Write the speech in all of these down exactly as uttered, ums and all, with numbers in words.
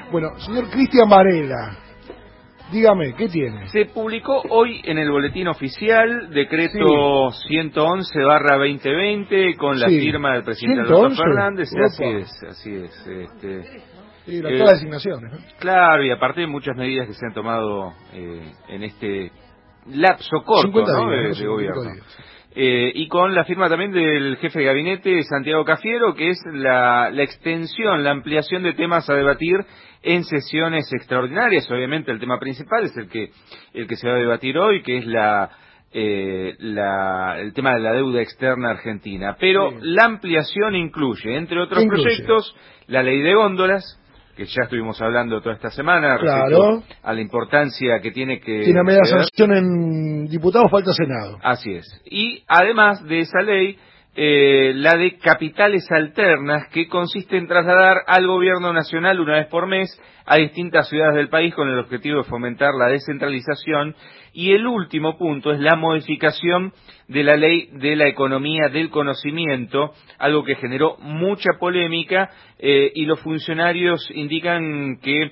Bueno, señor Cristian Varela, dígame, ¿qué tiene? Se publicó hoy en el boletín oficial decreto sí. ciento once barra veinte veinte con la sí. firma del presidente Alberto Fernández. Opa. Así es, así es. Este, sí, la, eh, todas las designaciones, ¿no? Claro, y aparte de muchas medidas que se han tomado eh, en este lapso corto, ¿no? días, de, de gobierno. Eh, y con la firma también del jefe de gabinete, Santiago Cafiero, que es la, la extensión, la ampliación de temas a debatir en sesiones extraordinarias. Obviamente el tema principal es el que el que se va a debatir hoy, que es la, eh, la el tema de la deuda externa argentina. Pero sí. la ampliación incluye, entre otros proyectos, la ley de góndolas, que ya estuvimos hablando toda esta semana, claro, respecto a la importancia que tiene que... Tiene media sanción en diputados, falta Senado. Así es. Y además de esa ley, eh, la de capitales alternas, que consiste en trasladar al gobierno nacional una vez por mes a distintas ciudades del país con el objetivo de fomentar la descentralización. Y el último punto es la modificación de la ley de la economía del conocimiento, algo que generó mucha polémica, eh, y los funcionarios indican que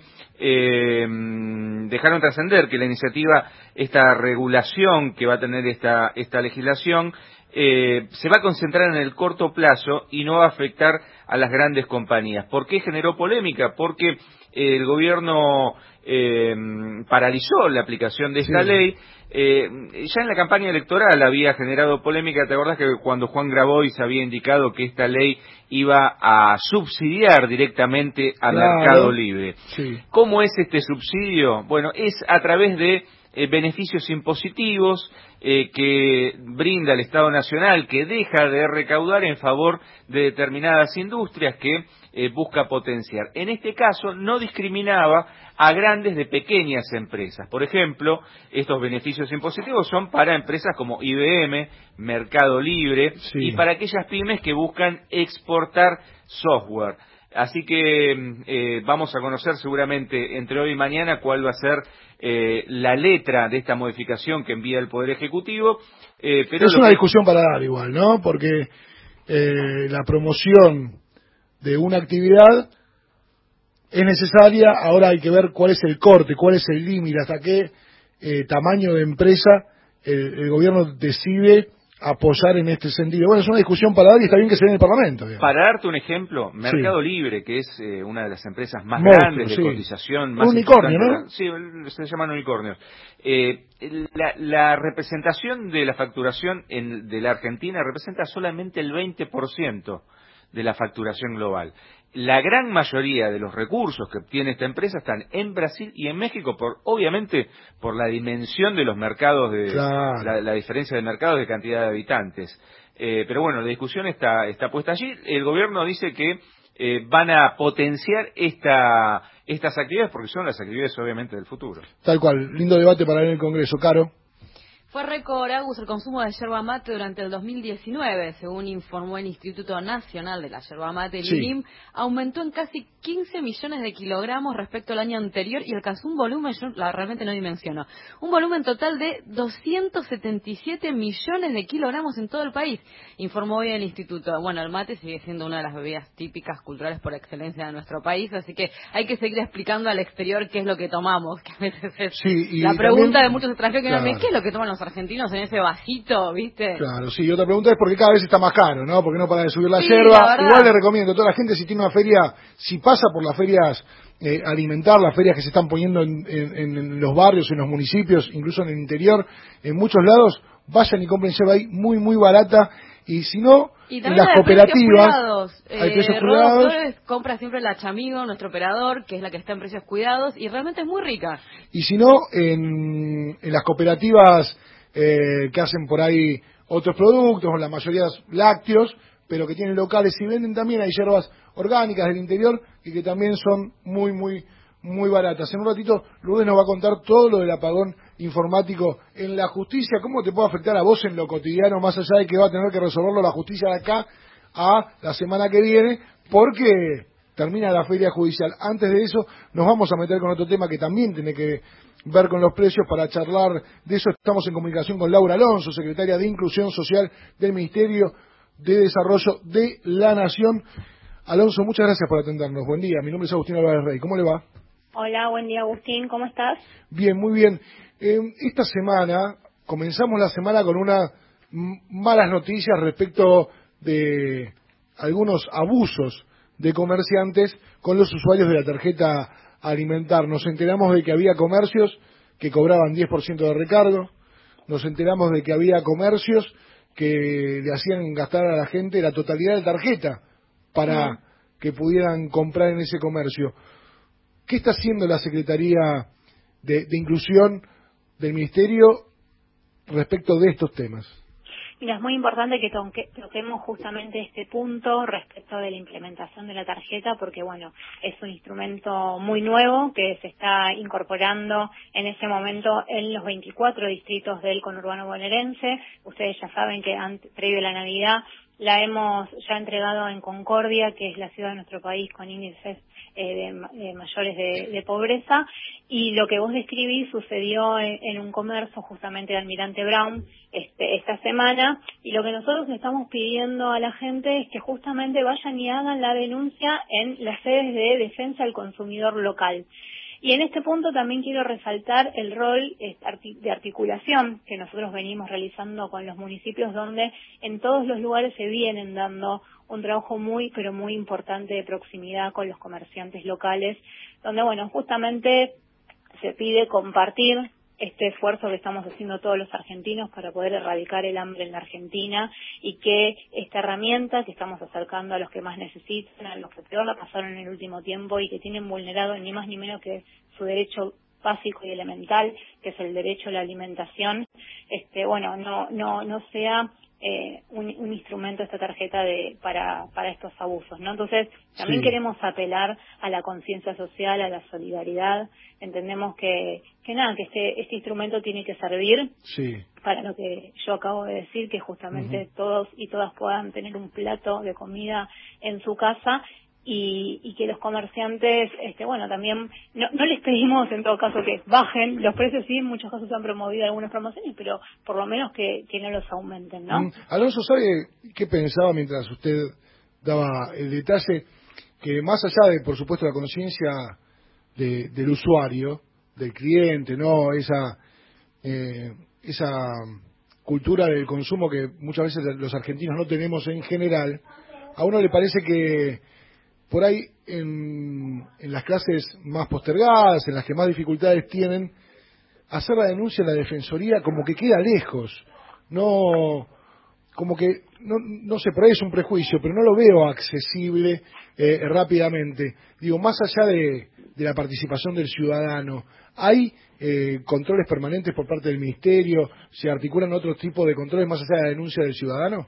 eh, dejaron trascender que la iniciativa, esta regulación que va a tener esta, esta legislación, eh, se va a concentrar en el corto plazo y no va a afectar a las grandes compañías. ¿Por qué generó polémica? Porque el gobierno eh, paralizó la aplicación de esta sí. ley. Eh, ya en la campaña electoral había generado polémica. ¿Te acordás que cuando Juan Grabois había indicado que esta ley iba a subsidiar directamente al claro. Mercado Libre? Sí. ¿Cómo es este subsidio? Bueno, es a través de eh, beneficios impositivos eh, que brinda el Estado Nacional, que deja de recaudar en favor de determinadas industrias que eh, busca potenciar. En este caso no discriminaba a grandes de pequeñas empresas. Por ejemplo, estos beneficios impositivos son para empresas como I B M, Mercado Libre, sí. y para aquellas pymes que buscan exportar software. Así que eh, vamos a conocer seguramente entre hoy y mañana cuál va a ser eh, la letra de esta modificación que envía el Poder Ejecutivo. Eh, pero es una que... discusión para dar igual, ¿no? Porque eh, la promoción de una actividad es necesaria, ahora hay que ver cuál es el corte, cuál es el límite, hasta qué eh, tamaño de empresa el, el gobierno decide apoyar en este sentido. Bueno, es una discusión para dar y está bien que se dé en el Parlamento. Digamos. Para darte un ejemplo, Mercado sí. Libre, que es eh, una de las empresas más Monstruo, grandes de sí. cotización, más un unicornio, ¿no? Sí, se llaman unicornios. Eh, la, la representación de la facturación en, de la Argentina representa solamente el veinte por ciento de la facturación global. La gran mayoría de los recursos que obtiene esta empresa están en Brasil y en México, por obviamente por la dimensión de los mercados, de claro. la, la diferencia de mercados de cantidad de habitantes. Eh, pero bueno, la discusión está, está puesta allí. El gobierno dice que eh, van a potenciar esta, estas actividades porque son las actividades obviamente del futuro. Tal cual, lindo debate para ver en el Congreso, Caro. Fue récord, Agus, el consumo de yerba mate durante el dos mil diecinueve, según informó el Instituto Nacional de la Yerba Mate, el sí. I N I M, aumentó en casi quince millones de kilogramos respecto al año anterior y alcanzó un volumen, yo la, realmente no dimensiono, un volumen total de doscientos setenta y siete millones de kilogramos en todo el país, informó hoy el Instituto. Bueno, el mate sigue siendo una de las bebidas típicas culturales por excelencia de nuestro país, así que hay que seguir explicando al exterior qué es lo que tomamos, que a veces es sí, y la pregunta también, de muchos extranjeros que claro. no me, ¿qué es lo que toman los argentinos en ese vasito, viste? Claro, sí, y otra pregunta es por qué cada vez está más caro, ¿no? Porque no para de subir la sí, yerba. La Igual le recomiendo a toda la gente, si tiene una feria, si pasa por las ferias eh, alimentar, las ferias que se están poniendo en, en, en los barrios, en los municipios, incluso en el interior, en muchos lados, vayan y compren yerba ahí muy, muy barata. Y si no, y en las cooperativas hay eh, precios Rodo cuidados. Flores compra siempre la Chamigo, nuestro operador, que es la que está en precios cuidados, y realmente es muy rica. Y si no, en, en las cooperativas eh, que hacen por ahí otros productos, la mayoría lácteos, pero que tienen locales y venden también, hay yerbas orgánicas del interior y que también son muy, muy, muy baratas. En un ratito, Lourdes nos va a contar todo lo del apagón informático en la justicia, cómo te puede afectar a vos en lo cotidiano, más allá de que va a tener que resolverlo la justicia de acá a la semana que viene, porque termina la feria judicial. Antes de eso, nos vamos a meter con otro tema que también tiene que ver con los precios. Para charlar de eso estamos en comunicación con Laura Alonso, secretaria de Inclusión Social del Ministerio de Desarrollo de la Nación. Alonso, muchas gracias por atendernos. Buen día, mi nombre es Agustín Álvarez Rey. ¿Cómo le va? Hola, buen día Agustín, ¿cómo estás? Bien, muy bien. Eh, esta semana, comenzamos la semana con unas malas noticias respecto de algunos abusos de comerciantes con los usuarios de la tarjeta alimentar. Nos enteramos de que había comercios que cobraban diez por ciento de recargo, nos enteramos de que había comercios que le hacían gastar a la gente la totalidad de tarjeta para mm. que pudieran comprar en ese comercio. ¿Qué está haciendo la Secretaría de, de Inclusión del Ministerio respecto de estos temas? Mira, es muy importante que toque, toquemos justamente este punto respecto de la implementación de la tarjeta, porque bueno, es un instrumento muy nuevo que se está incorporando en este momento en los veinticuatro distritos del conurbano bonaerense. Ustedes ya saben que antes, previo a la Navidad la hemos ya entregado en Concordia, que es la ciudad de nuestro país con índices eh, de, de mayores de, de pobreza, y lo que vos describís sucedió en, en un comercio justamente de Almirante Brown este, esta semana, y lo que nosotros estamos pidiendo a la gente es que justamente vayan y hagan la denuncia en las sedes de defensa del consumidor local. Y en este punto también quiero resaltar el rol de articulación que nosotros venimos realizando con los municipios, donde en todos los lugares se vienen dando un trabajo muy, pero muy importante de proximidad con los comerciantes locales, donde, bueno, justamente se pide compartir este esfuerzo que estamos haciendo todos los argentinos para poder erradicar el hambre en la Argentina, y que esta herramienta que estamos acercando a los que más necesitan, a los que peor la pasaron en el último tiempo y que tienen vulnerado ni más ni menos que su derecho básico y elemental, que es el derecho a la alimentación, este, bueno, no, no, no sea eh, un, un instrumento esta tarjeta de para para estos abusos, ¿no? Entonces también sí. queremos apelar a la conciencia social, a la solidaridad. Entendemos que que nada, que este este instrumento tiene que servir sí. para lo que yo acabo de decir, que justamente uh-huh. todos y todas puedan tener un plato de comida en su casa. Y, y que los comerciantes, este, bueno, también, no, no les pedimos en todo caso que bajen los precios, sí, en muchos casos se han promovido algunas promociones, pero por lo menos que, que no los aumenten, ¿no? Mm, Alonso, ¿sabe qué pensaba mientras usted daba el detalle? Que más allá de, por supuesto, la conciencia de, del usuario, del cliente, ¿no? Esa, eh, esa cultura del consumo que muchas veces los argentinos no tenemos en general, a uno le parece que por ahí en, en las clases más postergadas, en las que más dificultades tienen, hacer la denuncia en la defensoría como que queda lejos, no, como que, no, no sé, por ahí es un prejuicio, pero no lo veo accesible eh, rápidamente. Digo, más allá de, de la participación del ciudadano, ¿hay eh, controles permanentes por parte del Ministerio? ¿Se articulan otros tipos de controles más allá de la denuncia del ciudadano?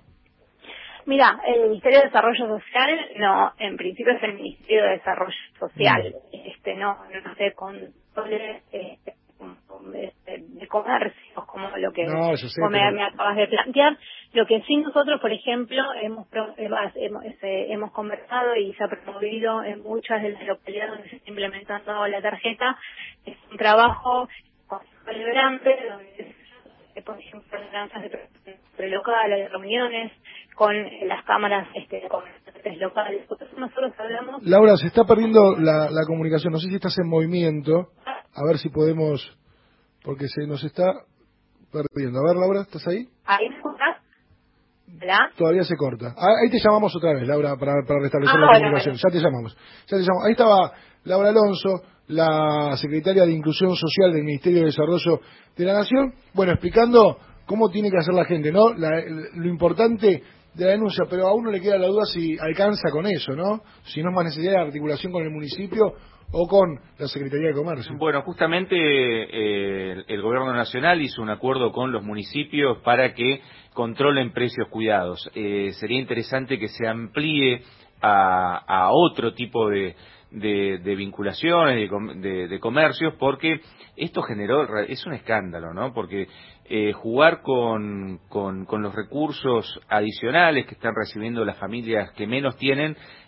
Mira, el Ministerio de Desarrollo Social, no, en principio es el Ministerio de Desarrollo Social, mm. este no, no sé, controles eh, de, de comercios, como lo que no, sé, como pero... me, me acabas de plantear. Lo que sí nosotros, por ejemplo, hemos hemos, hemos, hemos conversado y se ha promovido en muchas de las localidades donde se está implementando la tarjeta, es un trabajo celebrante, donde por ejemplo, alianzas de prelocal, de reuniones con las cámaras este, comerciantes locales. Nosotros hablamos... Laura, se está perdiendo la, la comunicación. No sé si estás en movimiento. A ver si podemos... Porque se nos está perdiendo. A ver, Laura, ¿estás ahí? ¿Ahí me escuchás? ¿Hola? Todavía se corta. Ahí te llamamos otra vez, Laura, para, para restablecer ah, la bueno, comunicación. Bueno. Ya te llamamos. Ya te llamamos. Ahí estaba Laura Alonso, la secretaria de Inclusión Social del Ministerio de Desarrollo de la Nación, bueno, explicando cómo tiene que hacer la gente, ¿no? La, lo importante de la denuncia, pero a uno le queda la duda si alcanza con eso, ¿no? Si no es más necesidad de articulación con el municipio o con la Secretaría de Comercio. Bueno, justamente eh, el, el Gobierno Nacional hizo un acuerdo con los municipios para que controlen precios cuidados. Eh, sería interesante que se amplíe a, a otro tipo de, de, de vinculaciones, de, de, de comercios, porque esto generó, es un escándalo, ¿no? Porque eh, jugar con, con, con los recursos adicionales que están recibiendo las familias que menos tienen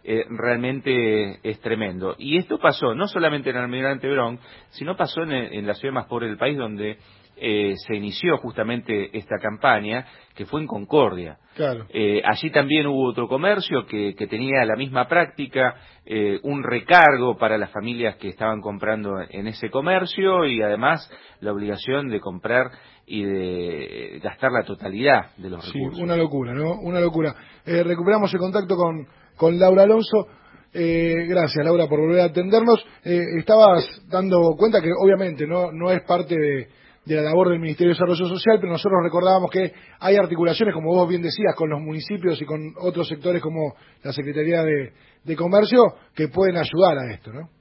eh, realmente es tremendo. Y esto pasó no solamente en Almirante Brown, sino pasó en, en la ciudad más pobre del país, donde eh, se inició justamente esta campaña, que fue en Concordia. Claro. Eh, allí también hubo otro comercio que, que tenía la misma práctica, eh, un recargo para las familias que estaban comprando en ese comercio y además la obligación de comprar y de gastar la totalidad de los recursos. Sí, una locura, ¿no? Una locura. Eh, recuperamos el contacto con, con Laura Alonso. Eh, gracias, Laura, por volver a atendernos. Eh, estabas dando cuenta que obviamente no, no es parte de, de la labor del Ministerio de Desarrollo Social, pero nosotros recordábamos que hay articulaciones, como vos bien decías, con los municipios y con otros sectores como la Secretaría de, de Comercio, que pueden ayudar a esto, ¿no?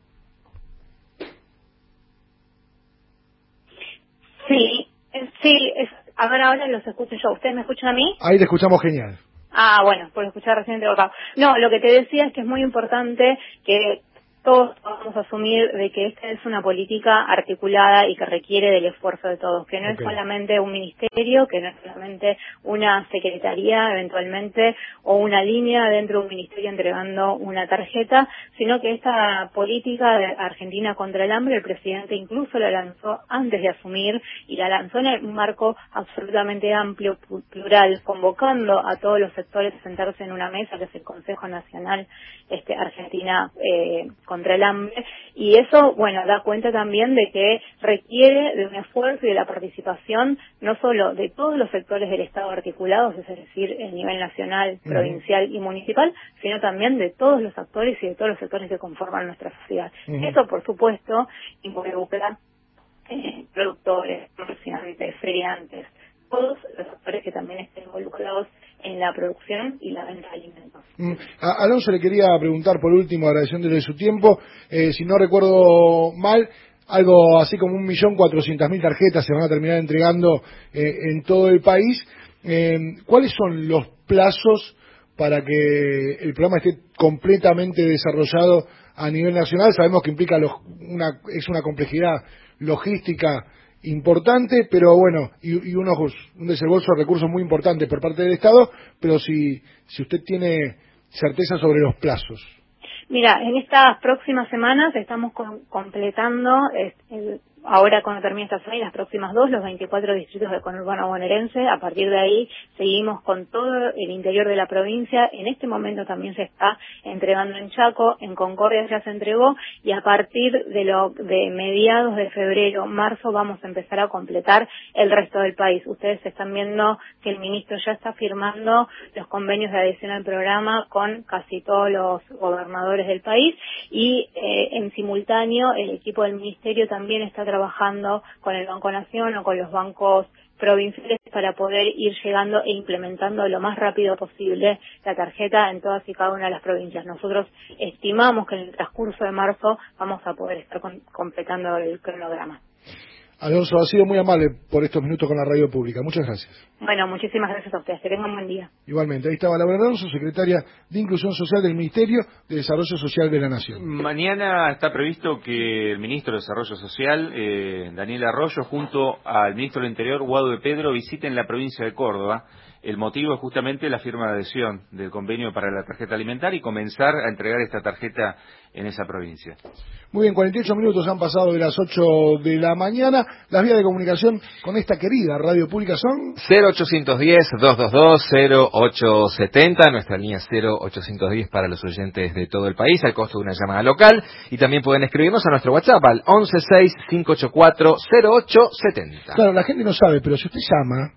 Sí, eh, sí, es, a ver, ahora los escucho yo. ¿Ustedes me escuchan a mí? Ahí te escuchamos genial. Ah, bueno, por escuchar recién entrecortado. No, lo que te decía es que es muy importante que todos vamos a asumir de que esta es una política articulada y que requiere del esfuerzo de todos, que no okay. es solamente un ministerio, que no es solamente una secretaría eventualmente o una línea dentro de un ministerio entregando una tarjeta, sino que esta política de Argentina contra el hambre, el presidente incluso la lanzó antes de asumir y la lanzó en un marco absolutamente amplio, plural, convocando a todos los sectores a sentarse en una mesa, que es el Consejo Nacional este, Argentina eh, contra el hambre, y eso, bueno, da cuenta también de que requiere de un esfuerzo y de la participación no solo de todos los sectores del Estado articulados, es decir, el nivel nacional, uh-huh. provincial y municipal, sino también de todos los actores y de todos los sectores que conforman nuestra sociedad. Uh-huh. Eso, por supuesto, involucra eh, productores, comerciantes, feriantes, todos los actores que también estén involucrados en la producción y la venta de alimentos. Mm. A Alonso le quería preguntar por último, agradeciéndole su tiempo, eh, si no recuerdo mal, algo así como un millón cuatrocientas mil tarjetas se van a terminar entregando eh, en todo el país. Eh, ¿Cuáles son los plazos para que el programa esté completamente desarrollado a nivel nacional? Sabemos que implica los, una, es una complejidad logística importante, pero bueno, y, y unos, un desembolso de recursos muy importante por parte del Estado, pero si, si usted tiene certeza sobre los plazos. Mira, en estas próximas semanas estamos con, completando, eh, el, ahora cuando termine esta semana y las próximas dos, los veinticuatro distritos del conurbano bonaerense. A partir de ahí seguimos con todo el interior de la provincia. En este momento también se está entregando en Chaco, en Concordia ya se entregó, y a partir de lo de mediados de febrero, marzo, vamos a empezar a completar el resto del país. Ustedes están viendo que el ministro ya está firmando los convenios de adhesión al programa con casi todos los gobernadores del país, y eh, en simultáneo el equipo del ministerio también está trabajando con el Banco Nación o con los bancos provinciales para poder ir llegando e implementando lo más rápido posible la tarjeta en todas y cada una de las provincias. Nosotros estimamos que en el transcurso de marzo vamos a poder estar con, completando el cronograma. Alonso, ha sido muy amable por estos minutos con la radio pública. Muchas gracias. Bueno, muchísimas gracias a ustedes. Que tengan un buen día. Igualmente. Ahí estaba Laura Alonso, secretaria de Inclusión Social del Ministerio de Desarrollo Social de la Nación. Mañana está previsto que el ministro de Desarrollo Social, eh, Daniel Arroyo, junto al ministro del Interior, Guado de Pedro, visiten la provincia de Córdoba. El motivo es justamente la firma de adhesión del convenio para la tarjeta alimentaria y comenzar a entregar esta tarjeta en esa provincia. Muy bien, cuarenta y ocho minutos han pasado de las ocho de la mañana. Las vías de comunicación con esta querida radio pública son cero ochocientos diez, doscientos veintidós, cero ochocientos setenta, nuestra línea cero ochocientos diez para los oyentes de todo el país, al costo de una llamada local, y también pueden escribirnos a nuestro WhatsApp al once seis cinco ocho cuatro cero ocho setenta. Claro, la gente no sabe, pero si usted llama